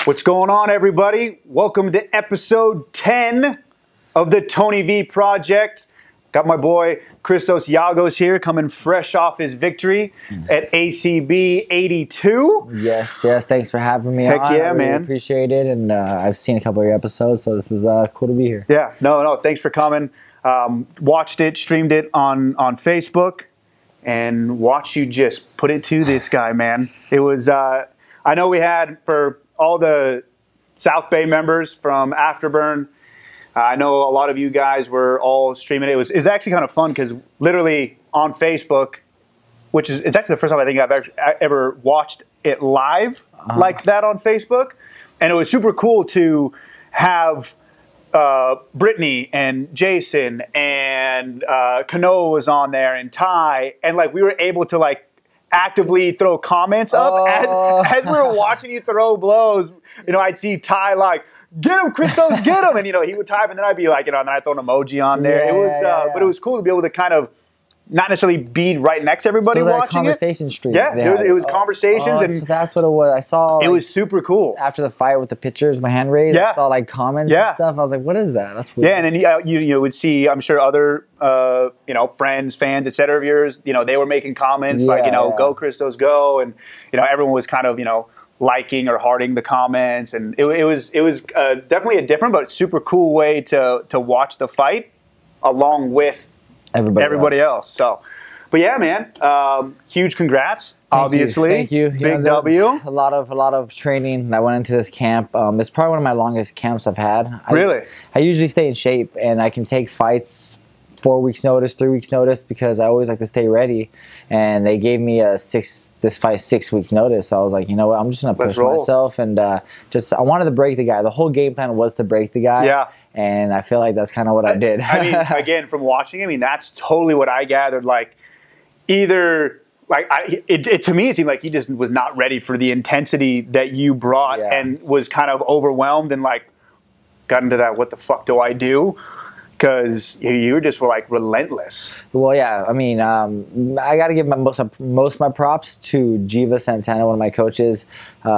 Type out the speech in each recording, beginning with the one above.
What's going on, everybody? Welcome to episode 10 of the Tony V Project. Got my boy Christos Yagos here, coming fresh off his victory at ACB 82. Yes. Thanks for having me Heck on. yeah, I really man. appreciate it, and I've seen a couple of your episodes, so this is cool to be here. Yeah, no, thanks for coming. Watched it, streamed it on Facebook, and watched you just put it to this guy, man. It was, I know we had, for all the South Bay members from Afterburn, I know a lot of you guys were all streaming it. It was actually kind of fun because literally on Facebook, it's actually the first time I think I've ever watched it live like that on Facebook. And it was super cool to have Brittany and Jason and Kano was on there and Ty. And like we were able to like actively throw comments up as we were watching you throw blows. You know, I'd see Ty like, "Get him, Christos, get him!" And you know, he would type, and then I'd be like, you know, and then I'd throw an emoji on there. But it was cool to be able to kind of not necessarily be right next to everybody So that watching conversation stream. Yeah, it was conversations, and so that's what it was. I saw it was super cool. after the fight with the pictures, my hand raised. Yeah. I saw like comments and stuff. I was like, "What is that?" That's weird. Yeah, and then you would see, I'm sure other friends, fans, etc. of yours, you know, they were making comments like, you know, "Go Christos, go," and you know, everyone was kind of, you know, liking or hearting the comments, and it was definitely a different but super cool way to watch the fight along with everybody else. So, but yeah, man, huge congrats. Obviously, Thank you. Big W. A lot of training that went into this camp. It's probably one of my longest camps I've had. Really? I usually stay in shape, and I can take fights 4 weeks notice, 3 weeks notice, because I always like to stay ready. And they gave me this fight 6 week notice. So I was like, you know what, I'm just gonna push myself, and I wanted to break the guy. The whole game plan was to break the guy. Yeah. And I feel like that's kind of what I did. I mean, again, from watching, I mean, that's totally what I gathered. Like, either like to me, it seemed like he just was not ready for the intensity that you brought, and was kind of overwhelmed and like got into that. What the fuck do I do? Because you just were like relentless. Well, yeah. I mean, I got to give most of my props to Jiva Santana, one of my coaches.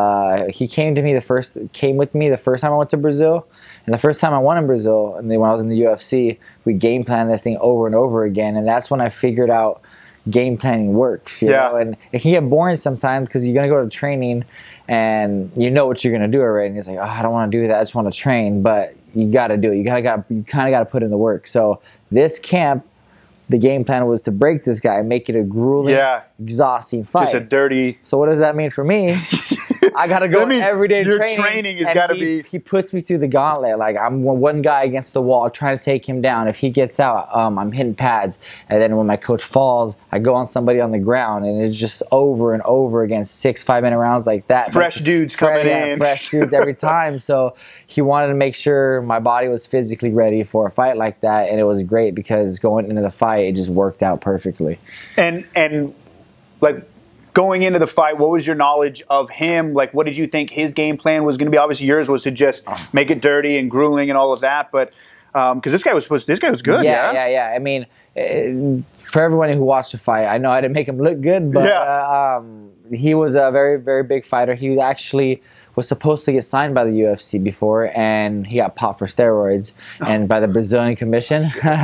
He came with me the first time I went to Brazil, and the first time I won in Brazil, and then when I was in the UFC, we game planned this thing over and over again, and that's when I figured out game planning works. You know? And it can get boring sometimes because you're gonna go to training and you know what you're gonna do already, and it's like, oh, I don't want to do that. I just want to train, but you got to do it. You kind of got to put in the work. So this camp, the game plan was to break this guy, make it a grueling, exhausting fight. Just a dirty. So what does that mean for me? I got to go every day your training. Your training has got to be. He puts me through the gauntlet. Like, I'm one guy against the wall trying to take him down. If he gets out, I'm hitting pads. And then when my coach falls, I go on somebody on the ground. And it's just over and over again, 6 5-minute rounds like that. Fresh dudes coming in. Fresh dudes every time. So he wanted to make sure my body was physically ready for a fight like that. And it was great because going into the fight, it just worked out perfectly. And like, going into the fight, what was your knowledge of him? Like, what did you think his game plan was going to be? Obviously, yours was to just make it dirty and grueling and all of that. But because this guy was good. Yeah. I mean, for everyone who watched the fight, I know I didn't make him look good, but he was a very, very big fighter. He actually was supposed to get signed by the UFC before, and he got popped for steroids and by the Brazilian Commission.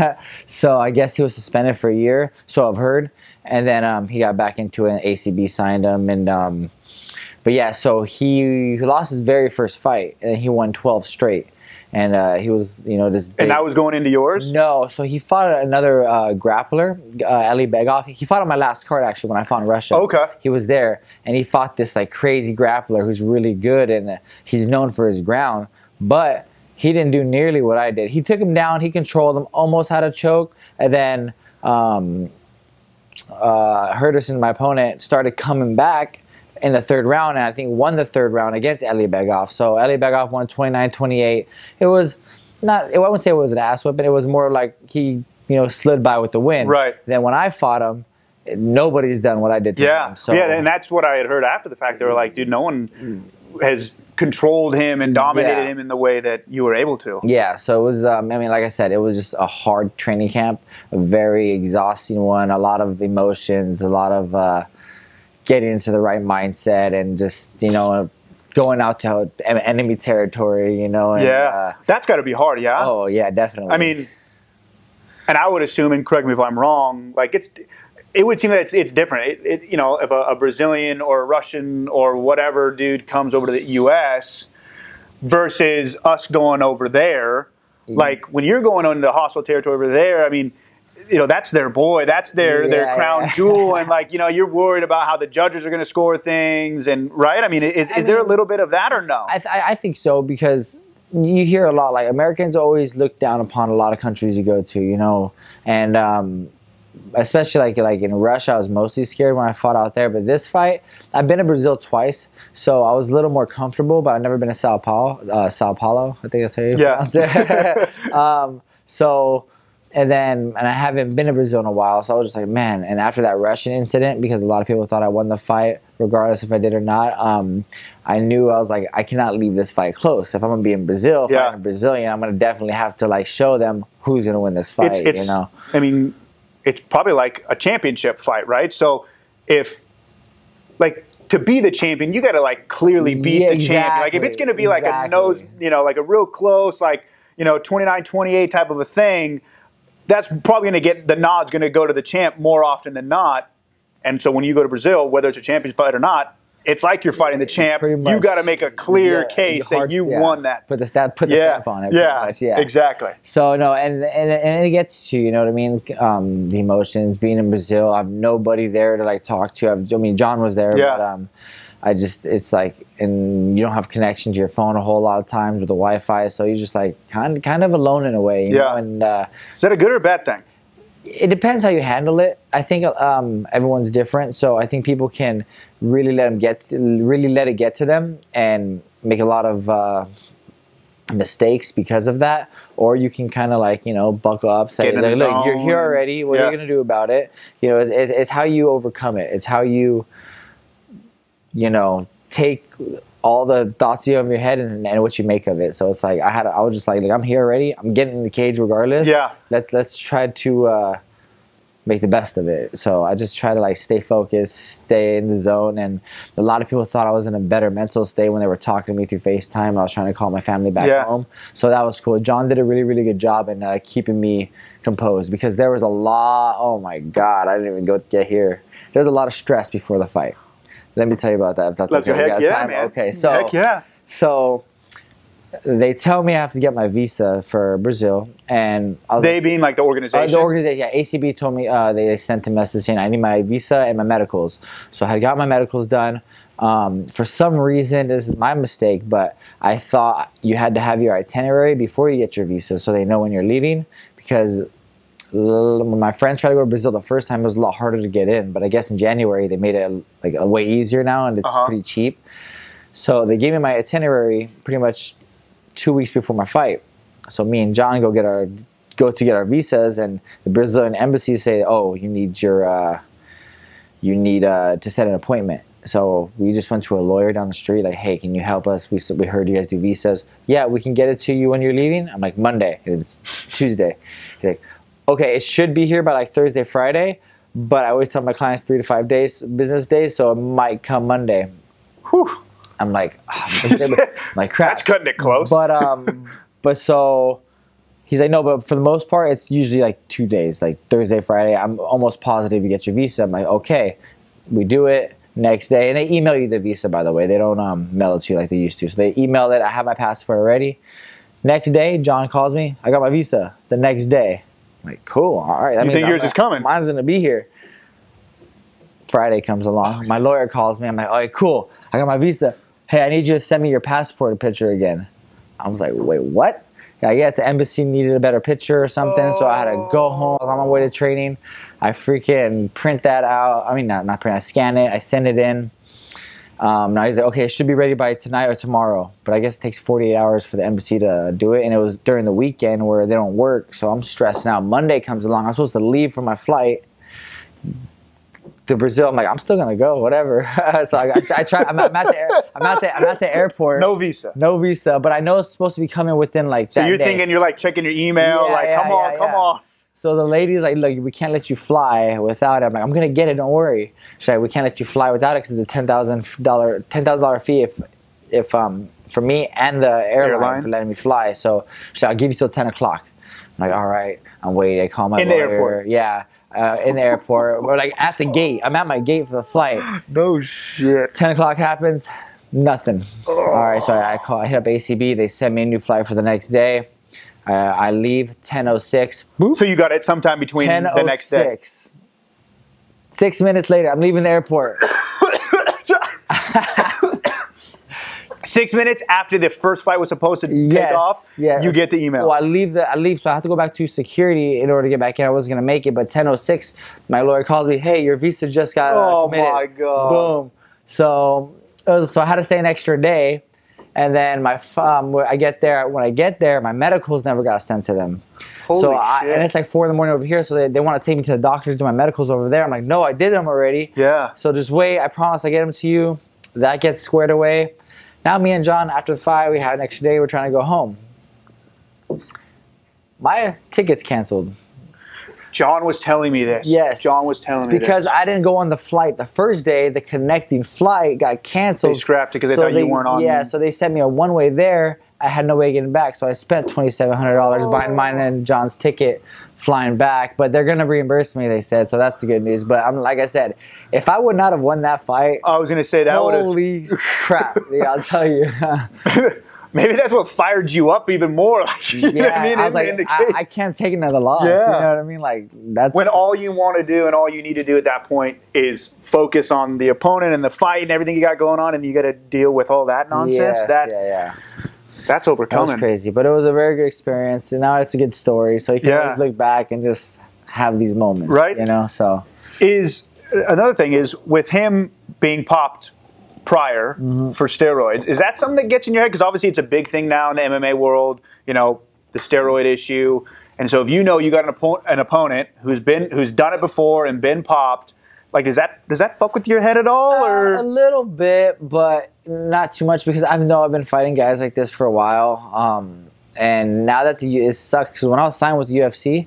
So I guess he was suspended for a year. So I've heard. And then he got back into it, and ACB signed him. And but yeah, so he lost his very first fight, and he won 12 straight. And he was, you know, this big... And that was going into yours? No, so he fought another grappler, Ali Begov. He fought on my last card, actually, when I fought in Russia. Okay. He was there, and he fought this like crazy grappler who's really good, and he's known for his ground. But he didn't do nearly what I did. He took him down, he controlled him, almost had a choke, and then... Herderson, my opponent, started coming back in the third round, and I think won the third round against Eli Begov. So Eli Begov won 29-28. It was not, I wouldn't say it was an ass whipping. It was more like he, you know, slid by with the win. Right. Then when I fought him, nobody's done what I did to him. So. Yeah, and that's what I had heard after the fact. They were like, dude, no one has controlled him and dominated him in the way that you were able to. Yeah, so it was, I mean, like I said, it was just a hard training camp, a very exhausting one, a lot of emotions, a lot of getting into the right mindset and just, you know, going out to enemy territory, you know. And, that's got to be hard. Yeah. Oh yeah, definitely. I mean, and I would assume, and correct me if I'm wrong, like it would seem that it's different. You know, if a Brazilian or a Russian or whatever dude comes over to the U.S. versus us going over there, like when you're going into hostile territory over there, I mean, you know, that's their boy, that's their crown jewel, and like, you know, you're worried about how the judges are going to score things, and right? I mean, is there a little bit of that or no? I think so, because you hear a lot, like Americans always look down upon a lot of countries you go to, you know, and especially like in Russia, I was mostly scared when I fought out there. But this fight, I've been to Brazil twice, so I was a little more comfortable. But I've never been to Sao Paulo. I think that's how you pronounce it. And I haven't been to Brazil in a while, so I was just like, man. And after that Russian incident, because a lot of people thought I won the fight, regardless if I did or not, I knew, I was like, I cannot leave this fight close. If I'm gonna be in Brazil, fighting a Brazilian, I'm gonna definitely have to like show them who's gonna win this fight. You know, I mean, it's probably like a championship fight, right? So if like to be the champion, you got to like clearly beat the champion. Like if it's going to be like a nose, you know, like a real close, like, you know, 29-28 type of a thing, that's probably going to get the nod's going to go to the champ more often than not. And so when you go to Brazil, whether it's a champion fight or not, it's like you're fighting the champ. You got to make a clear case that you won that. Put the stamp on it. Yeah, exactly. So no, and it gets to, you know what I mean, the emotions. Being in Brazil, I have nobody there to like talk to. I mean, John was there, but it's like, and you don't have connection to your phone a whole lot of times with the Wi-Fi, so you're just like kind of alone in a way. You know? And is that a good or a bad thing? It depends how you handle it. I think everyone's different, so I think people can really let it get to them and make a lot of mistakes because of that. Or you can kind of like, you know, buckle up, say, like, look, you're here already. What are you going to do about it? You know, it's how you overcome it. It's how you know, take all the thoughts you have in your head and what you make of it. So it's like I was just like I'm here already. I'm getting in the cage regardless. Yeah. Let's try to make the best of it. So I just try to like stay focused, stay in the zone. And a lot of people thought I was in a better mental state when they were talking to me through FaceTime. I was trying to call my family back home. So that was cool. John did a really, really good job in keeping me composed, because there was a lot. Oh my God, I didn't even get here. There was a lot of stress before the fight. Let me tell you about that. If that's Let's go. Heck yeah, man. Okay, so heck yeah. So they tell me I have to get my visa for Brazil, and they being like the organization. The organization, yeah. ACB told me they sent a message saying I need my visa and my medicals. So I had got my medicals done. For some reason, this is my mistake, but I thought you had to have your itinerary before you get your visa, so they know when you're leaving. Because when my friends tried to go to Brazil the first time, it was a lot harder to get in. But I guess in January they made it like way easier now, and it's pretty cheap. So they gave me my itinerary pretty much 2 weeks before my fight. So me and John go to get our visas, and the Brazilian embassy say, "Oh, you need to set an appointment." So we just went to a lawyer down the street, like, "Hey, can you help us? We heard you guys do visas. Yeah, we can get it to you when you're leaving." I'm like, "Monday." It's Tuesday. He's like, "Okay, it should be here by like Thursday, Friday, but I always tell my clients 3 to 5 days, business days, so it might come Monday." Whew. I'm like, crap. That's cutting it close. But so he's like, "No, but for the most part, it's usually like 2 days, like Thursday, Friday. I'm almost positive you get your visa." I'm like, "Okay." We do it next day, and they email you the visa, by the way. They don't mail it to you like they used to. So they email it. I have my passport already. Next day, John calls me. I got my visa the next day. I'm like, cool, all right. That you means think yours is coming? Mine's going to be here. Friday comes along. My lawyer calls me. I'm like, all right, cool. I got my visa. Hey, I need you to send me your passport picture again. I was like, wait, what? I guess the embassy needed a better picture or something, so I had to go home. I was on my way to training. I freaking print that out. I mean, not print. I scan it. I send it in. Now he's like, okay, it should be ready by tonight or tomorrow. But I guess it takes 48 hours for the embassy to do it. And it was during the weekend where they don't work. So I'm stressing out. Monday comes along. I'm supposed to leave for my flight to Brazil. I'm like, I'm still gonna go, whatever. So I try. I'm at the airport. No visa. No visa. But I know it's supposed to be coming within like. So you're thinking you're like checking your email, come on. So the lady's like, look, we can't let you fly without it. I'm like, I'm gonna get it. Don't worry. She's like, we can't let you fly without it because it's a $10,000 fee for me and the airline for letting me fly. So I'll give you till 10 o'clock. I'm like, all right. I'm waiting. I call my in lawyer. the airport. Yeah, in the airport. Or like at the gate. I'm at my gate for the flight. No shit. 10 o'clock happens. Nothing. All right. So I hit up ACB. They send me a new flight for the next day. I leave 10:06. So you got it sometime between the next day. 6 minutes later, I'm leaving the airport. 6 minutes after the first flight was supposed to take off, you get the email. Well, I leave, so I have to go back through security in order to get back in. I wasn't going to make it, but 10:06, my lawyer calls me, hey, your visa just got committed. Oh, my God. Boom. So I had to stay an extra day, and then when I get there, my medicals never got sent to them. Holy shit. And it's like 4 a.m. over here, so they want to take me to the doctors, do my medicals over there. I'm like, no, I did them already. Yeah. So just wait. I promise I get them to you. That gets squared away. Now me and John, after the fight, we had an extra day. We're trying to go home. My ticket's canceled. John was telling me this. Yes. John was telling me because this. I didn't go on the flight the first day. The connecting flight got canceled. They scrapped it because they thought you weren't on. Yeah, so they sent me a one-way there. I had no way of getting back, so I spent $2,700 buying mine and John's ticket flying back. But they're gonna reimburse me, they said, so that's the good news. But like I said, if I would not have won that fight, I was gonna say that would have. Holy crap! Yeah, I'll tell you. Maybe that's what fired you up even more. You know what I mean? I was like, I can't take another loss. Yeah. You know what I mean? Like that's when all you want to do and all you need to do at that point is focus on the opponent and the fight and everything you got going on, and you got to deal with all that nonsense. That's overcoming. That was crazy, but it was a very good experience, and now it's a good story. So you can always look back and just have these moments, right? You know. So another thing is with him being popped prior for steroids. Is that something that gets in your head? Because obviously it's a big thing now in the MMA world. You know, the steroid issue, and so if you know you got an opponent who's done it before and been popped. Like, does that fuck with your head at all? Or a little bit, but not too much because I've been fighting guys like this for a while. And now that it sucks, because when I was signed with the UFC,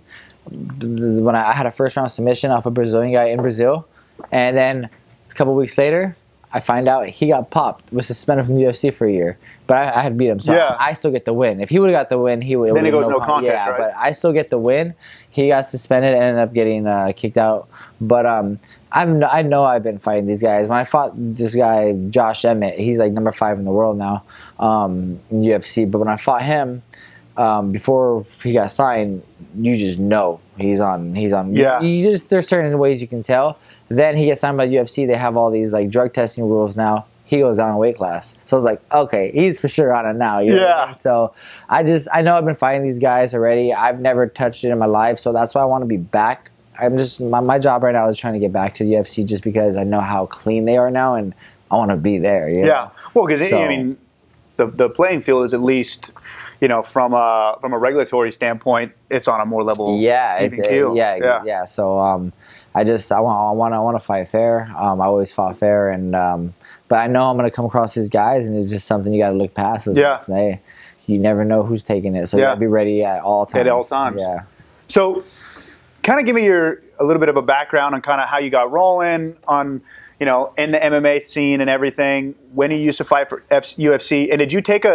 when I had a first round submission off a Brazilian guy in Brazil, and then a couple weeks later, I find out he got popped, was suspended from the UFC for a year. But I had beat him, so I still get the win. If he would have got the win, he would. Then it goes no contest, right? But I still get the win. He got suspended and ended up getting kicked out. But I know I've been fighting these guys. When I fought this guy Josh Emmett, he's like number 5 in the world now in UFC. But when I fought him before he got signed, you just know he's on. Yeah. There's certain ways you can tell. Then he gets signed by UFC. They have all these like drug testing rules now. He goes down a weight class. So I was like, okay, he's for sure on it now. You know what I mean? So I know I've been fighting these guys already. I've never touched it in my life, so that's why I want to be back. I'm just my job right now is trying to get back to the UFC just because I know how clean they are now and I want to be there. You know? Yeah, well, because I mean, the playing field is at least, you know, from a regulatory standpoint, it's on a more level. Even keel. Yeah. So I want to fight fair. I always fought fair, and but I know I'm going to come across these guys, and it's just something you got to look past. Hey, you never know who's taking it, so you got to be ready at all times. At all times. Yeah. So, kind of give me a little bit of a background on kind of how you got rolling on, you know, in the MMA scene and everything. When you used to fight for UFC, and did you take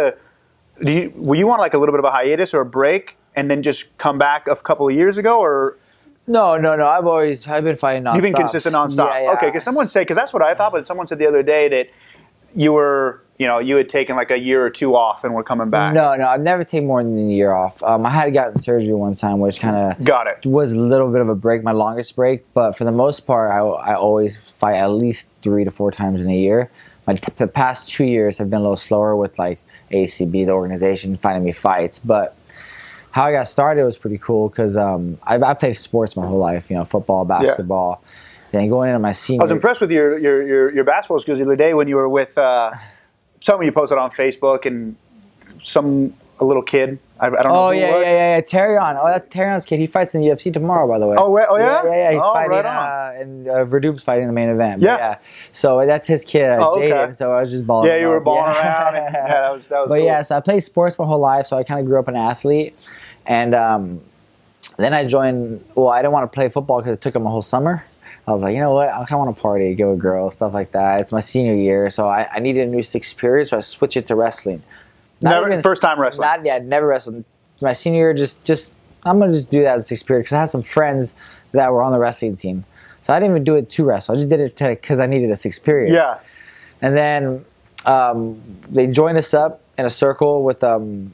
were you on like a little bit of a hiatus or a break, and then just come back a couple of years ago, or? No. I've been fighting nonstop. You've been consistent nonstop. Yeah. Okay, because that's what I thought, but someone said the other day that you had taken like a year or two off and were coming back. No, I've never taken more than a year off. I had gotten surgery one time, which kind of was a little bit of a break, my longest break. But for the most part, I always fight at least 3 to 4 times in a year. The past 2 years have been a little slower with like ACB, the organization, finding me fights. But how I got started was pretty cool because I played sports my whole life. You know, football, basketball. Yeah. Then going into my senior, I was impressed with your basketball skills the other day when you were with something you posted on Facebook and a little kid. I don't know. Yeah. Terrion. Oh, that's Terrion's kid. He fights in the UFC tomorrow, by the way. Oh yeah. Yeah. He's fighting, right on. And Verdum's fighting in the main event. Yeah. So that's his kid, Jaden. So I was just balling. Yeah, you were balling around. And, that was but cool. Yeah, so I played sports my whole life, so I kind of grew up an athlete, and then I joined. Well, I didn't want to play football because it took him a whole summer. I was like, you know what? I kind of want to party, go with girls, stuff like that. It's my senior year, so I needed a new sixth period, so I switched it to wrestling. First time wrestling. Never wrestled. My senior year, just I'm gonna just do that as a sixth period because I had some friends that were on the wrestling team, so I didn't even do it to wrestle. I just did it because I needed a sixth period. Yeah. And then they joined us up in a circle with the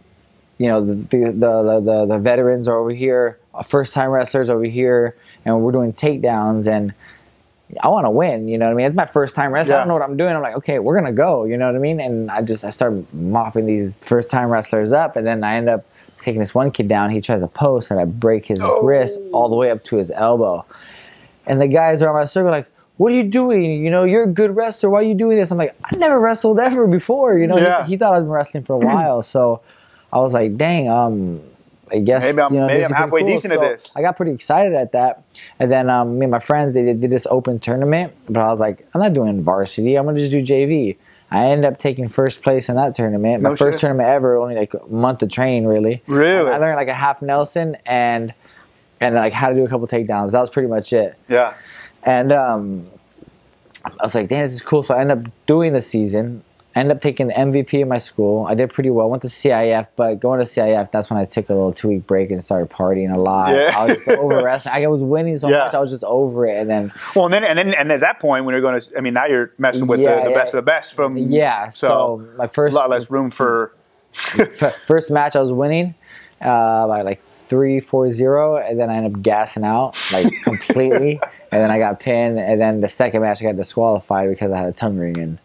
veterans are over here, first time wrestlers over here, and we're doing takedowns, and I want to win, you know what I mean? It's my first time wrestling. I don't know what I'm doing. I'm like, okay, we're gonna go, you know what I mean? And I started mopping these first time wrestlers up, and then I end up taking this one kid down. He tries to post, and I break his wrist all the way up to his elbow. And the guys around my circle like, what are you doing? You know, you're a good wrestler. Why are you doing this? I'm like, I never wrestled ever before. You know, he thought I'd been wrestling for a while. So I was like, dang, I guess maybe I'm halfway decent at this. I got pretty excited at that. And then me and my friends, they did this open tournament. But I was like, I'm not doing varsity. I'm going to just do JV. I ended up taking first place in that tournament. My first tournament ever, only like a month of training, really. Really? I learned like a half Nelson and like how to do a couple takedowns. That was pretty much it. Yeah. And I was like, damn, this is cool. So I ended up doing the season. I ended up taking the MVP in my school. I did pretty well. Went to CIF, but going to CIF, that's when I took a little 2-week break and started partying a lot. Yeah. I was just over wrestling. I was winning so much, I was just over it. And then, and at that point, when you're going to, I mean, now you're messing with the best of the best from. Yeah. So my first, a lot less room for. First match, I was winning by like 3-4-0, and then I ended up gassing out like completely. And then I got pinned, and then the second match I got disqualified because I had a tongue ring in.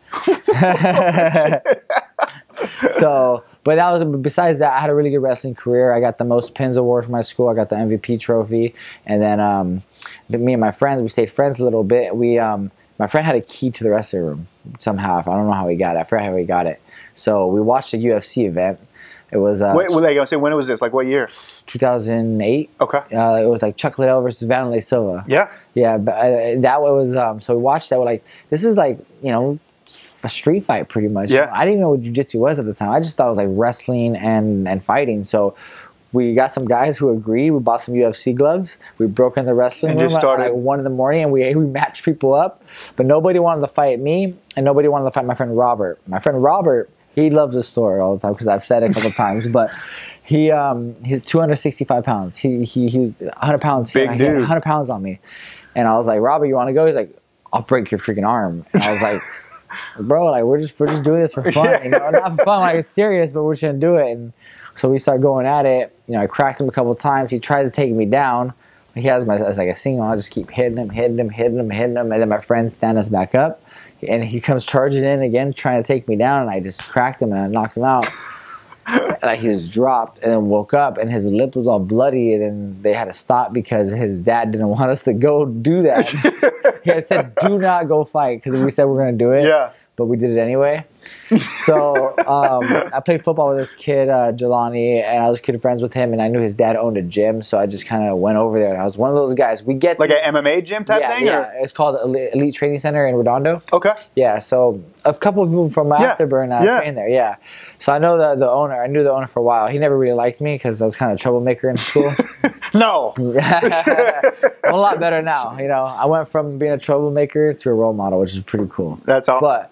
So, but that was, besides that, I had a really good wrestling career. I got the most pins award from my school. I got the MVP trophy. And then me and my friends, we stayed friends a little bit. My friend had a key to the wrestling room somehow. I don't know how he got it. I forgot how he got it. So we watched a UFC event. It was wait, when was this? Like what year? 2008. Okay. It was like Chuck Liddell versus Vanderlei Silva. Yeah. Yeah, but that was so we watched that. We're like, this is like, you know, a street fight pretty much. Yeah. I didn't even know what jiu-jitsu was at the time. I just thought it was like wrestling and fighting. So we got some guys who agreed. We bought some UFC gloves. We broke in the wrestling room at like 1 in the morning, and we matched people up. But nobody wanted to fight me, and nobody wanted to fight my friend Robert. My friend Robert, he loves this story all the time because I've said it a couple times. But he's 265 pounds. He was 100 pounds. Big dude. He had 100 pounds on me. And I was like, Robert, you want to go? He's like, I'll break your freaking arm. And I was like, bro, like we're just doing this for fun. You know, not for fun, like it's serious, but we're just gonna do it. And so we started going at it. You know, I cracked him a couple times. He tried to take me down. He has my as like a single. I just keep hitting him, and then my friends stand us back up, and he comes charging in again, trying to take me down, and I just cracked him and I knocked him out. Like he just dropped and then woke up, and his lip was all bloody, and then they had to stop because his dad didn't want us to go do that. He had said, "Do not go fight," because we said we're gonna do it. Yeah. But we did it anyway. So I played football with this kid, Jelani, and I was good friends with him, and I knew his dad owned a gym, so I just kind of went over there, and I was one of those guys. We get like an MMA gym type thing? Yeah, it's called Elite Training Center in Redondo. Okay. Yeah, so a couple of people from Afterburn trained there, yeah. So I know the owner. I knew the owner for a while. He never really liked me because I was kind of a troublemaker in school. No. I'm a lot better now. You know, I went from being a troublemaker to a role model, which is pretty cool. That's awesome. But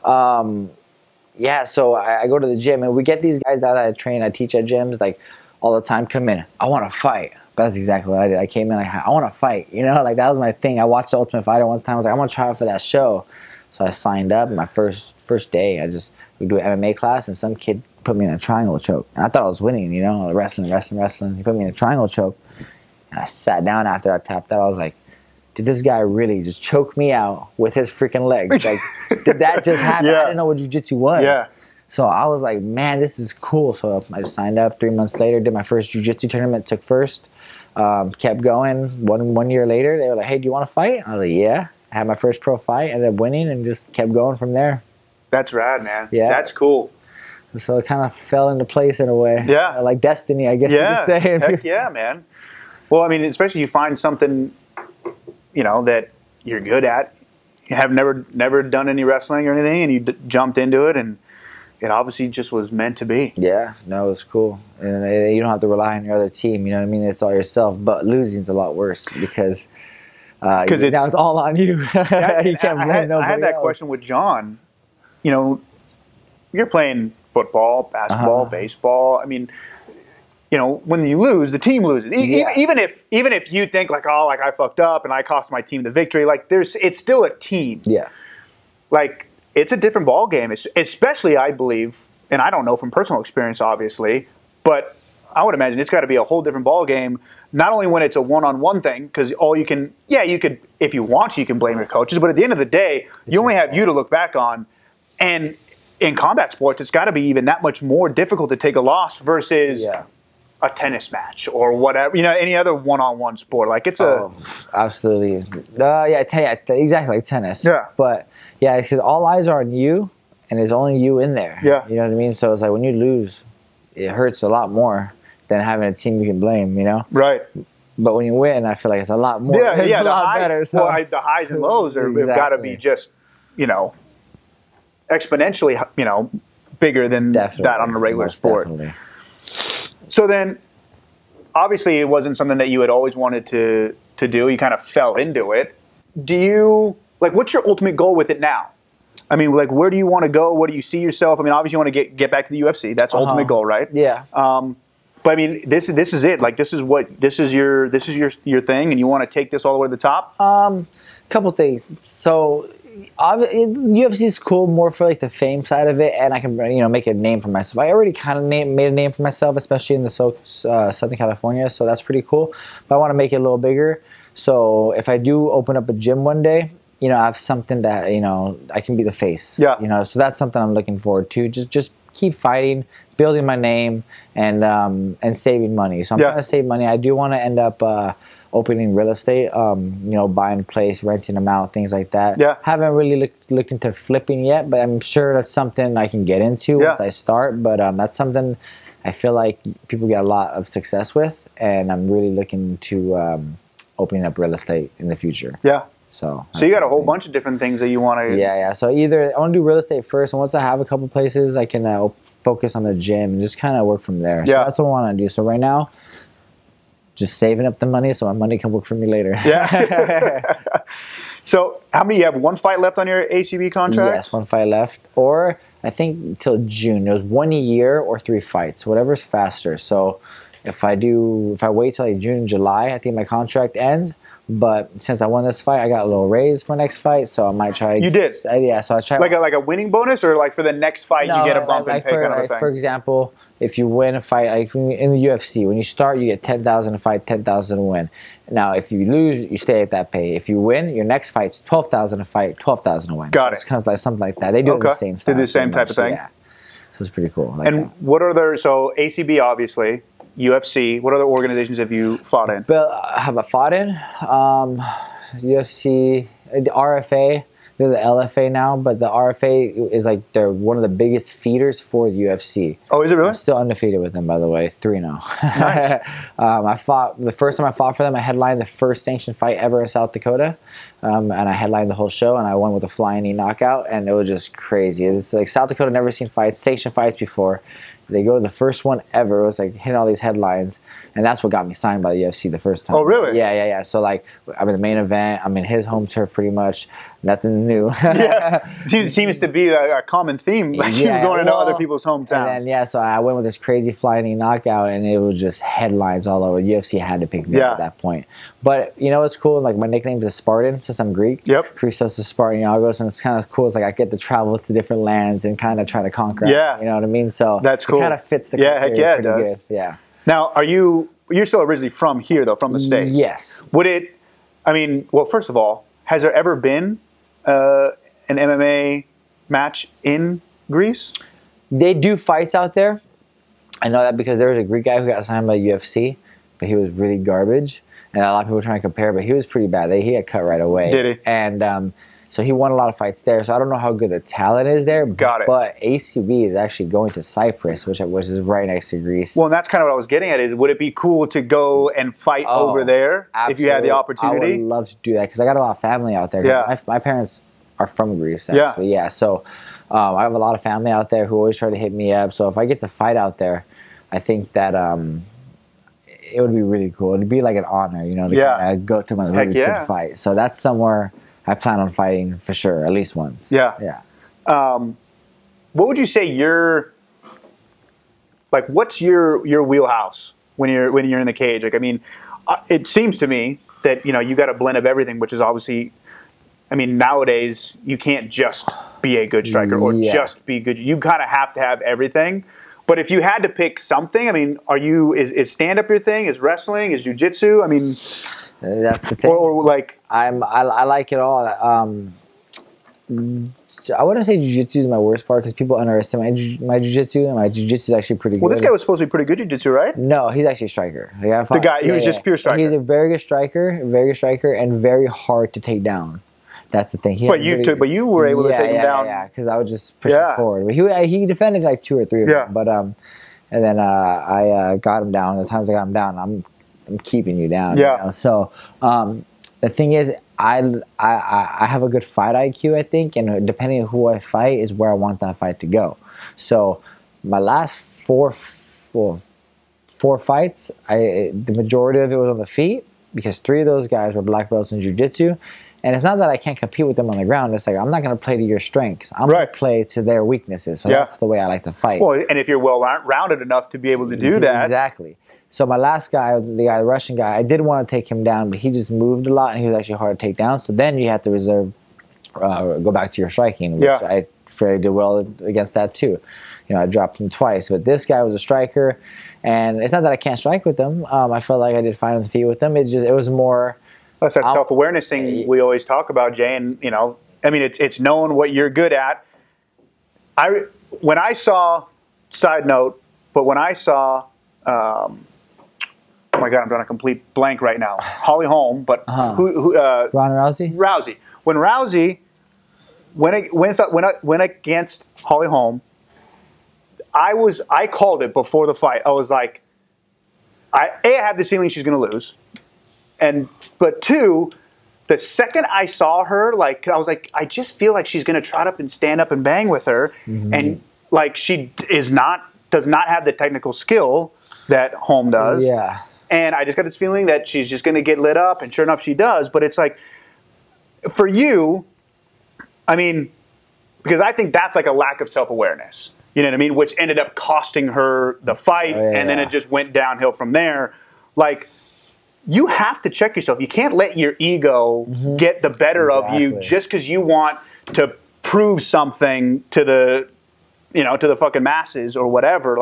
yeah, so I go to the gym, and we get these guys that I train, I teach at gyms, like all the time, come in, I want to fight. But that's exactly what I did. I came in like, I want to fight, you know, like that was my thing. I watched The Ultimate Fighter one time. I was like, I want to try out for that show. So I signed up. My first day, we do an MMA class, and some kid put me in a triangle choke. And I thought I was winning, you know, wrestling. He put me in a triangle choke. And I sat down after I tapped out. I was like, did this guy really just choke me out with his freaking legs? Like, did that just happen? Yeah. I didn't know what jiu-jitsu was. Yeah. So I was like, man, this is cool. So I just signed up. 3 months later, did my first jiu-jitsu tournament, took first. Kept going. One year later, they were like, hey, do you want to fight? I was like, yeah. I had my first pro fight, ended up winning, and just kept going from there. That's rad, man. Yeah. That's cool. So it kind of fell into place in a way. Yeah. Like destiny, I guess you could say. Heck yeah, man. Well, I mean, especially you find something, you know, that you're good at. You have never done any wrestling or anything, and you jumped into it, and it obviously just was meant to be. Yeah, no, it was cool. And you don't have to rely on your other team, you know what I mean? It's all yourself. But losing's a lot worse because 'Cause it's- now it's all on you. You can't blame nobody I had that else. question with John. You know, you're playing football, basketball, baseball. I mean, you know, when you lose, the team loses. Yeah. Even if you think like, oh, like I fucked up and I cost my team the victory, like it's still a team. Yeah. Like it's a different ball game. Especially, I believe, and I don't know from personal experience, obviously, but I would imagine it's got to be a whole different ball game. Not only when it's a one-on-one thing, because you could, if you want to, you can blame your coaches, but at the end of the day, you only have you to look back on. And in combat sports, it's got to be even that much more difficult to take a loss versus a tennis match or whatever, any other one-on-one sport. Like it's absolutely. Exactly, like tennis. Yeah. But yeah, because all eyes are on you, and there's only you in there. Yeah. You know what I mean? So it's like when you lose, it hurts a lot more than having a team you can blame. Right. But when you win, I feel like it's a lot more. Yeah, it's a lot high, better. So. Well, the highs and lows have got to be just, exponentially, bigger than that on a regular Most sport. Definitely. So then, obviously, it wasn't something that you had always wanted to do. You kind of fell into it. Do you, what's your ultimate goal with it now? I mean, where do you want to go? What do you see yourself? I mean, obviously, you want to get back to the UFC. That's ultimate goal, right? Yeah. But I mean, this is it. Like, this is your thing, and you want to take this all the way to the top. Couple things. So, UFC is cool more for the fame side of it, and I can make a name for myself. I already kind of made a name for myself, especially in the Southern California. So that's pretty cool. But I want to make it a little bigger. So if I do open up a gym one day, I have something that I can be the face. Yeah. So that's something I'm looking forward to. Just keep fighting, building my name, and saving money. So I'm trying to save money. I do want to end up opening real estate. Buying a place, renting them out, things like that. Yeah. Haven't really looked into flipping yet, but I'm sure that's something I can get into once I start. But that's something I feel like people get a lot of success with, and I'm really looking to opening up real estate in the future. Yeah. So you got a whole bunch of different things that you want to... Yeah. So either I want to do real estate first, and once I have a couple places, I can focus on the gym and just kind of work from there. So that's what I want to do. So right now, just saving up the money so my money can work for me later. Yeah. So how many, you have one fight left on your ACB contract? Yes, one fight left. Or I think until June. It was 1 year or 3 fights, whatever's faster. So if I wait till June, July, I think my contract ends. But since I won this fight, I got a little raise for next fight, so I might try. You did? Yeah, so I try. Like a winning bonus, or for the next fight you get a bump and pay kind of a thing? For example, if you win a fight, in the UFC, when you start, you get 10,000 a fight, 10,000 a win. Now, if you lose, you stay at that pay. If you win, your next fight's 12,000 a fight, 12,000 a win. Got it. It's kind of like something like that. They do it the same style. They do the same type of thing? Yeah. So it's pretty cool. What are so ACB, obviously, UFC, what other organizations have you fought in? But have I fought in? UFC, the RFA, they're the LFA now, but the RFA is they're one of the biggest feeders for the UFC. Oh, is it really? I'm still undefeated with them, by the way, 3-0. Nice. I fought, the first time I fought for them, I headlined the first sanctioned fight ever in South Dakota, and I headlined the whole show, and I won with a flying knee knockout, and it was just crazy. It's South Dakota never seen sanctioned fights before. They go to the first one ever. It was hitting all these headlines, and that's what got me signed by the UFC the first time. Oh, really? Yeah. So I'm in the main event. I'm in his home turf, pretty much. Nothing new. It seems to be a common theme. You were going into other people's hometowns. And then, so I went with this crazy flying knee knockout, and it was just headlines all over. UFC had to pick me up at that point. But what's cool? My nickname is Spartan since I'm Greek. Yep. Christos is Spartaniagos, and it's kind of cool. It's I get to travel to different lands and kind of try to conquer. Yeah. You know what I mean? So that's cool. It kind of fits the criteria pretty good. Yeah. Now, you're still originally from here, though, from the States? Yes. First of all, has there ever been an MMA match in Greece? They do fights out there. I know that because there was a Greek guy who got signed by UFC, but he was really garbage. And a lot of people were trying to compare, but he was pretty bad. He got cut right away. Did he? And so he won a lot of fights there. So I don't know how good the talent is there. Got it. But ACB is actually going to Cyprus, which is right next to Greece. Well, and that's kind of what I was getting at. Is would it be cool to go and fight over there if you had the opportunity? I would love to do that because I got a lot of family out there. Yeah. My parents are from Greece, actually. Yeah. So I have a lot of family out there who always try to hit me up. So if I get to fight out there, I think that it would be really cool. It'd be like an honor, to Yeah. kinda go to my roots yeah. and fight. So that's somewhere I plan on fighting for sure, at least once. Yeah. Yeah. What would you say what's your wheelhouse when you're in the cage? Like, I mean, it seems to me that you got a blend of everything, which is obviously, I mean, nowadays you can't just be a good striker or Yeah. just be good. You kind of have to have everything. But if you had to pick something, I mean, is stand up your thing? Is wrestling? Is jiu-jitsu? I mean, That's the thing. or like, I like it all. I wouldn't say jiu-jitsu is my worst part because people underestimate my jiu-jitsu, and my jiu-jitsu is actually pretty good. well, this guy was supposed to be pretty good jiu-jitsu, right? No, he's actually a striker. The guy, he was just pure striker. He's a very good striker, and very hard to take down. That's the thing. But you were able to take him down. Yeah, because I would just push him forward. But he defended like 2 or 3 of them. But and then I got him down. The times I got him down, I'm keeping you down. Yeah. So the thing is, I have a good fight IQ, I think, and depending on who I fight is where I want that fight to go. So my last four fights, the majority of it was on the feet because 3 of those guys were black belts in jiu-jitsu. And it's not that I can't compete with them on the ground. It's like, I'm not going to play to your strengths. I'm going to play to their weaknesses. So that's the way I like to fight. Well, and if you're well-rounded enough to be able to do that. Exactly. So my last guy, the Russian guy, I did want to take him down, but he just moved a lot, and he was actually hard to take down. So then you have to go back to your striking, which I fairly did well against that too. I dropped him twice. But this guy was a striker, and it's not that I can't strike with him. I felt like I did fine on the feet with him. It was more... That's that self-awareness thing we always talk about, Jay. And, I mean, it's knowing what you're good at. When I saw, side note, but when I saw, oh my God, I'm drawing a complete blank right now. Holly Holm, but who Ronda Rousey? Rousey. When Rousey went against Holly Holm, I called it before the fight. I was like, I had the feeling she's going to lose. But 2, the second I saw her, I was like, I just feel like she's going to trot up and stand up and bang with her, and she does not have the technical skill that Holm does. Yeah. And I just got this feeling that she's just going to get lit up, and sure enough, she does. But it's like, for you, I mean, because I think that's like a lack of self-awareness. You know what I mean? Which ended up costing her the fight, and then it just went downhill from there. You have to check yourself. You can't let your ego get the better of you just because you want to prove something to the fucking masses or whatever.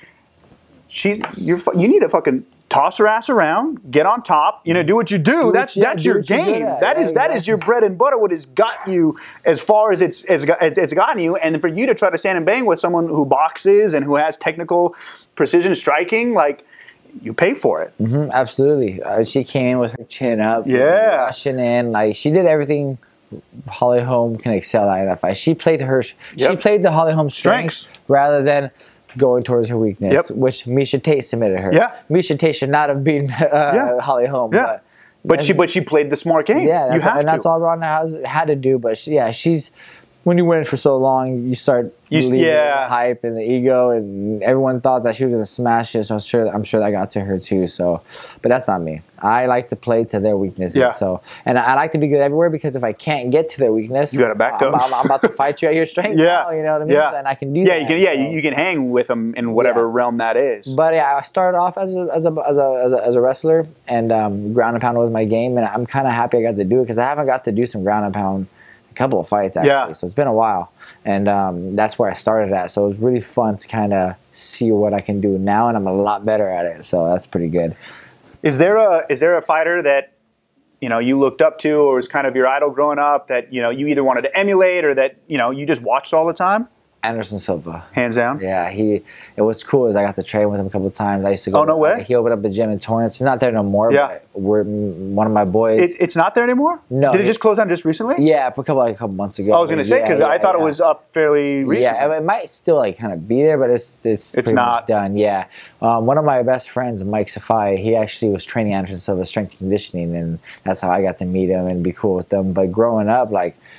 You need to fucking toss her ass around, get on top, do what you do. That's your game. That is your bread and butter. What has got you as far as it's gotten you, and for you to try to stand and bang with someone who boxes and who has technical precision striking, you pay for it. Absolutely. She came in with her chin up, rushing in. She did everything Holly Holm can excel at in that fight. She played she played the Holly Holm strengths rather than going towards her weakness, which Miesha Tate submitted her. Miesha Tate should not have beaten Holly Holm. But she played the smart game. That's all Ronda had to do. But she's when you win for so long, you start believing the hype and the ego, and everyone thought that she was going to smash it. So I'm sure that got to her too. So, but that's not me. I like to play to their weaknesses. So, and I like to be good everywhere because if I can't get to their weakness, you got to back up. I'm about to fight you at your strength. Now, you know what I mean? And I can do that. You can hang with them in whatever realm that is. But I started off as a wrestler, and ground and pound was my game, and I'm kind of happy I got to do it because I haven't got to do some ground and pound. Couple of fights actually, so it's been a while, and that's where I started at. So it was really fun to kind of see what I can do now, and I'm a lot better at it. So that's pretty good. Is there a fighter that you looked up to, or was kind of your idol growing up that you either wanted to emulate or that you just watched all the time? Anderson Silva. Hands down? Yeah, it was cool as I got to train with him a couple of times. I used to go. Oh, no way? He opened up the gym in Torrance. It's not there no more, but one of my boys. It's not there anymore? No. Did it just close down just recently? Yeah, a couple months ago. I was going to say, because I thought it was up fairly recently. Yeah, it might still kind of be there, but it's pretty much done. Yeah. One of my best friends, Mike Safai, he actually was training Anderson Silva strength and conditioning, and that's how I got to meet him and be cool with them. But growing up,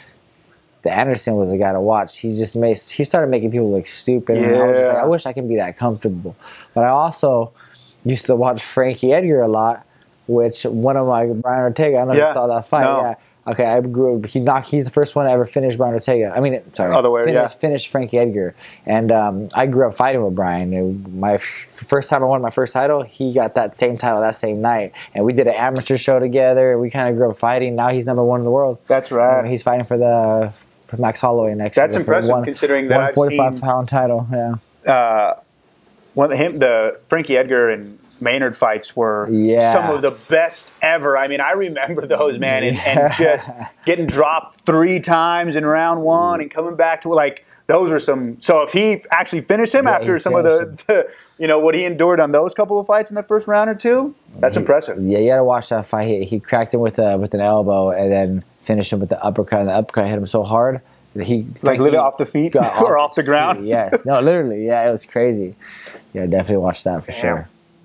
the Anderson was the guy to watch. He started making people look stupid. And I was just like, I wish I could be that comfortable. But I also, used to watch Frankie Edgar a lot, which one of my Brian Ortega. I don't know if you saw that fight. No. Yeah. Okay, I grew. He's the first one to ever finish Brian Ortega. I mean, sorry, Other way, finished Frankie Edgar. And I grew up fighting with Brian. My first time I won my first title, he got that same title that same night, and we did an amateur show together. We kind of grew up fighting. Now he's number one in the world. That's right. He's fighting for Max Holloway next year. That's impressive considering that 145-pound title. Yeah. The Frankie Edgar and Maynard fights were some of the best ever. I mean, I remember those, man, and just getting dropped 3 times in round 1 and coming back to like those were some. So if he actually finished him after some of the what he endured on those couple of fights in the first round or 2, that's impressive. Yeah, you got to watch that fight. He cracked him with an elbow and then finished him with the uppercut. And the uppercut hit him so hard that he literally off the feet or off the ground. Yes, no, literally. Yeah, it was crazy. Yeah, definitely watch that for sure.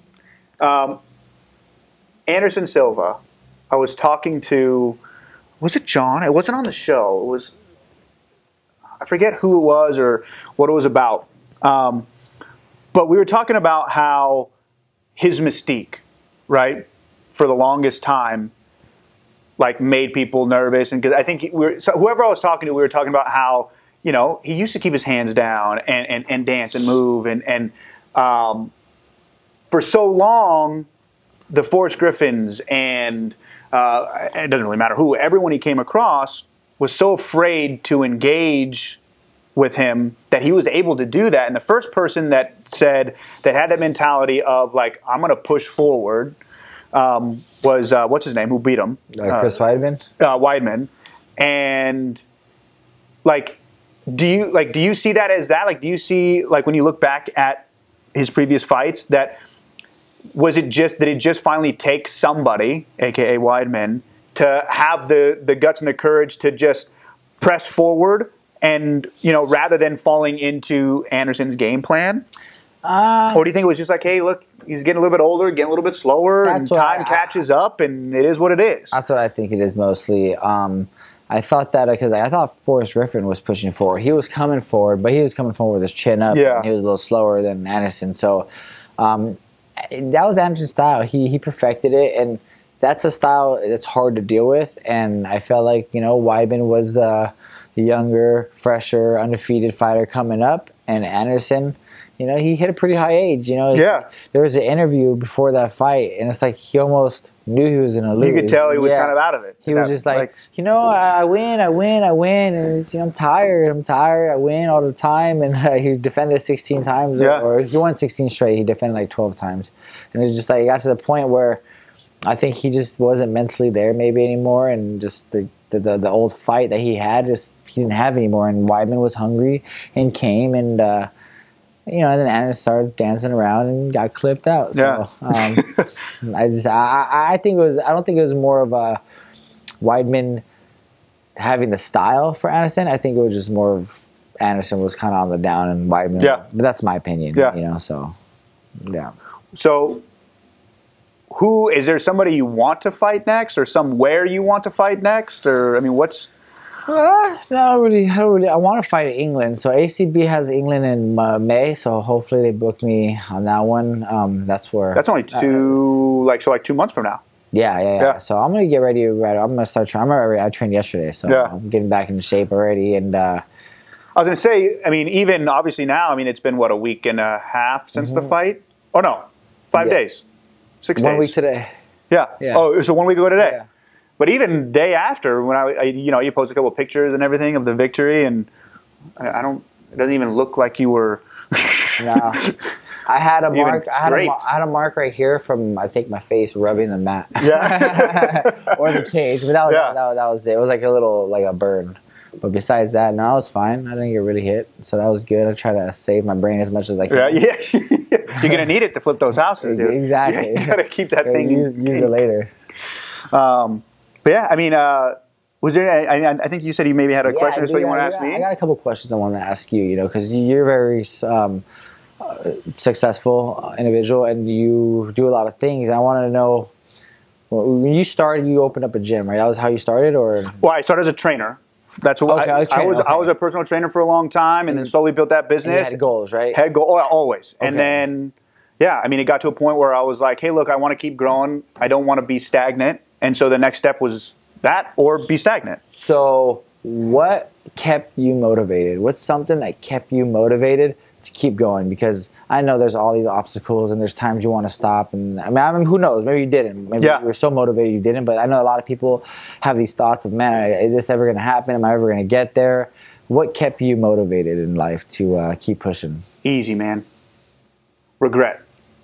Anderson Silva, I was talking to, was it John? It wasn't on the show. It was, I forget who it was or what it was about. But we were talking about how his mystique, right, for the longest time, like made people nervous. And because I think whoever I was talking to, we were talking about how, he used to keep his hands down and dance and move. And for so long, the Forrest Griffins and it doesn't really matter who, everyone he came across was so afraid to engage with him that he was able to do that. And the first person that had that mentality of like, I'm going to push forward was, what's his name, who beat him? Chris Weidman? Weidman. And like, do you see that as that? Like, do you see, like, when you look back at his previous fights, that did it just finally take somebody, aka Weidman, to have the guts and the courage to just press forward and rather than falling into Anderson's game plan? Or do you think it was just like, hey, look, he's getting a little bit older, getting a little bit slower, and time catches up, and it is what it is? That's what I think it is mostly. I thought that because I thought Forrest Griffin was pushing forward. He was coming forward, but he was coming forward with his chin up. Yeah. And he was a little slower than Anderson. So that was Anderson's style. He perfected it, and that's a style that's hard to deal with. And I felt like Weidman was the younger, fresher, undefeated fighter coming up, and Anderson, he hit a pretty high age. There was an interview before that fight, and it's like he almost knew he was going to lose. You could tell he was kind of out of it. He was just like, I win, and it's, I'm tired, I win all the time, and he defended 16 times, or he won 16 straight. He defended like 12 times, and it just like it got to the point where I think he just wasn't mentally there maybe anymore, and just the old fight that he had he didn't have anymore. And Weidman was hungry and came and. And then Anderson started dancing around and got clipped out. So I think it was. I don't think it was more of a Weidman having the style for Anderson. I think it was just more of Anderson was kind of on the down and Weidman. Yeah. But that's my opinion. Yeah. So yeah. So, who is there? Somebody you want to fight next, or somewhere you want to fight next, or I mean, what's? Not really. I want to fight in England. So ACB has England in May. So hopefully they book me on that one. That's where. That's only 2 months from now. Yeah. So I'm gonna get ready. I'm gonna start training. I trained yesterday, so I'm getting back into shape already. And I was gonna say, I mean, even obviously now, I mean, it's been a week and a half since the fight. Oh no, 5 days, 6 days. 1 week today. Yeah. Oh, so 1 week ago today. Yeah. But even day after, when you posted a couple of pictures and everything of the victory, and it doesn't even look like you were. No, I had a mark. I had a mark right here from I think my face rubbing the mat. Yeah. Or the cage, but that was it. It was like a burn. But besides that, no, I was fine. I didn't get really hit, so that was good. I try to save my brain as much as I can. Yeah. You're gonna need it to flip those houses, dude. Exactly. You gotta keep that thing. Use it later. But yeah, I mean, was there? I think you said you maybe had a question or so you want to ask me. I got a couple questions I want to ask you. Because you're a very successful individual and you do a lot of things. And I want to know, when you started, you opened up a gym, right? That was how you started, or? Well, I started as a trainer. That's what I was a personal trainer for a long time, and then slowly built that business. And you had goals, right? Had goals always, and then yeah, I mean, it got to a point where I was like, hey, look, I want to keep growing. I don't want to be stagnant. And so the next step was that or be stagnant. So what kept you motivated? What's something that kept you motivated to keep going? Because I know there's all these obstacles and there's times you want to stop. And I mean, who knows? Maybe you didn't. Maybe you were so motivated you didn't. But I know a lot of people have these thoughts of, man, is this ever going to happen? Am I ever going to get there? What kept you motivated in life to keep pushing? Easy, man. Regret.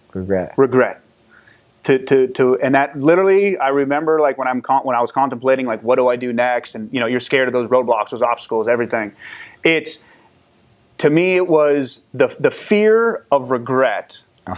And that literally, I remember like when I was contemplating like what do I do next, and you're scared of those roadblocks, those obstacles, everything. To me it was the fear of regret.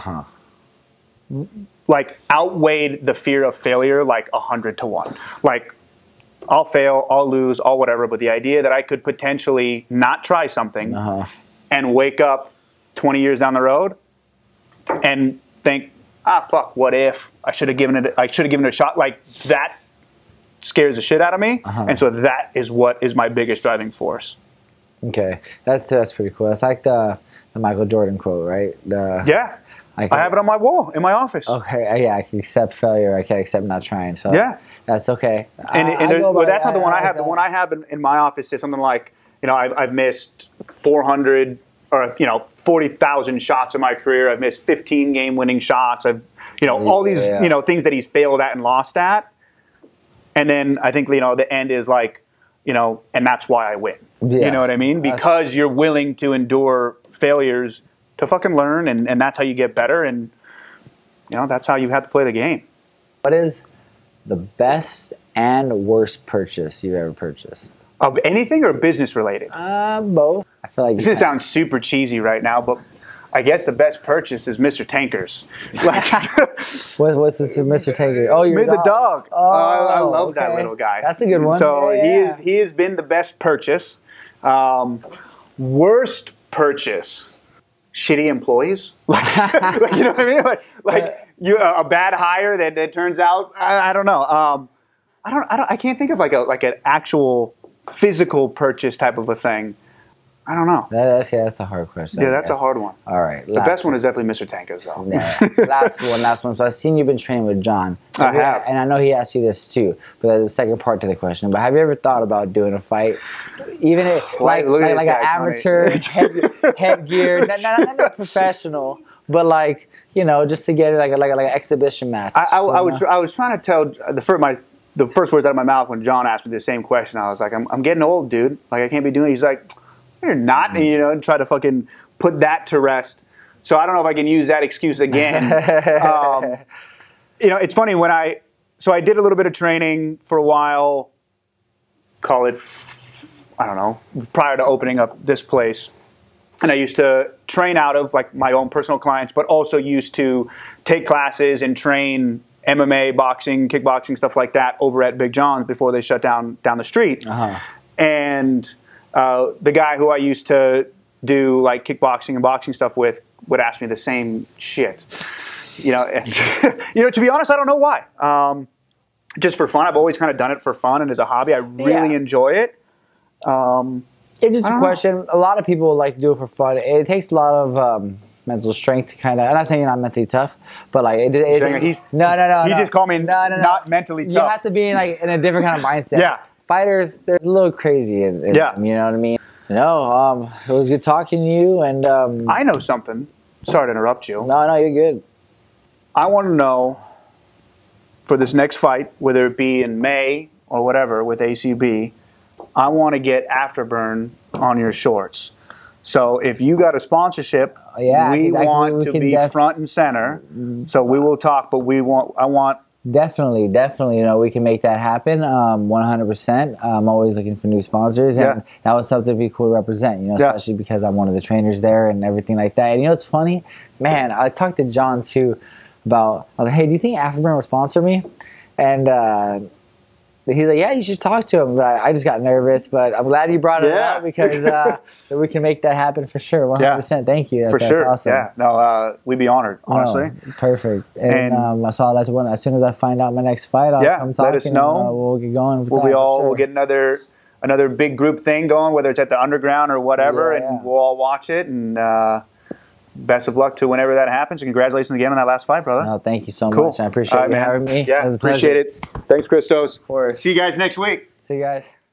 Like outweighed the fear of failure like 100 to 1. Like I'll fail, I'll lose, I'll whatever, but the idea that I could potentially not try something and wake up 20 years down the road and think, fuck, what if I should have given it a shot, like that scares the shit out of me. And so that is what is my biggest driving force. Okay, that's pretty cool. That's like the Michael Jordan quote, right? I have it on my wall in my office. Okay, yeah, I can accept failure. I can accept not trying. So that's okay. Well, that's not the one I have. The one I have in my office is something like, I've missed 400 or 40,000 shots in my career. I've missed 15 game-winning shots. I've all these things that he's failed at and lost at. And then I think the end is like, and that's why I win. You know what I mean? Because you're willing to endure failures to fucking learn, and that's how you get better, and that's how you have to play the game. What is the best and worst purchase you've ever purchased? Of anything or business related? Both. I feel like this sounds super cheesy right now, but I guess the best purchase is Mr. Tankers. Like, what's this, Mr. Tanker? Oh, you're the dog. Oh, I love that little guy. That's a good one. So he has been the best purchase. Worst purchase. Shitty employees, like you know what I mean? Like you a bad hire that turns out I don't know. I can't think of like an actual physical purchase type of a thing. I don't know. Okay, that's a hard question. Yeah, that's a hard one. All right, the best one is definitely Mr. Tankers though. Yeah, last one. So I've seen you've been training with John. I have, and I know he asked you this too. But there's a second part to the question. But have you ever thought about doing a fight, even like an amateur headgear, not professional, but like just to get like an exhibition match? I was trying to tell the first words out of my mouth when John asked me the same question. I was like, I'm getting old, dude. Like I can't be doing it. He's like, you're not, and try to fucking put that to rest. So I don't know if I can use that excuse again. It's funny when I did a little bit of training for a while, call it, I don't know, prior to opening up this place. And I used to train out of like my own personal clients, but also used to take classes and train MMA, boxing, kickboxing, stuff like that over at Big John's before they shut down the street. And the guy who I used to do like kickboxing and boxing stuff with would ask me the same shit. And, to be honest, I don't know why. Just for fun. I've always kind of done it for fun and as a hobby. I really enjoy it. It's just a question. A lot of people like to do it for fun. It takes a lot of mental strength to kind of. I'm not saying you're not mentally tough, but like no. He just called me not mentally tough. You have to be in a different kind of mindset. Yeah. Fighters, there's a little crazy in them, you know what I mean? No, it was good talking to you, and I know something. Sorry to interrupt you. No, you're good. I want to know for this next fight, whether it be in May or whatever with ACB, I want to get Afterburn on your shorts. So if you got a sponsorship, we want to be front and center. So we will talk, but I want. Definitely. We can make that happen. 100%. I'm always looking for new sponsors, and that was something to be cool to represent. Especially because I'm one of the trainers there and everything like that. And it's funny, man. I talked to John too about. I was like, hey, do you think Afterburn will sponsor me? And he's like, yeah, you should talk to him. But I just got nervous, but I'm glad you brought it up because we can make that happen for sure. 100%. Thank you. That's sure. Awesome. Yeah. No, we'd be honored, honestly. Perfect. And I saw that one. As soon as I find out my next fight, I'll come talk. Let us know. We'll get going. We'll get another big group thing going, whether it's at the underground or whatever, and we'll all watch it. And best of luck to whenever that happens. And congratulations again on that last fight, brother. No, thank you so Cool. much. I appreciate All right, you man. having me. Yeah, It was a appreciate pleasure. it. Thanks, Christos. Of course. See you guys next week. See you guys.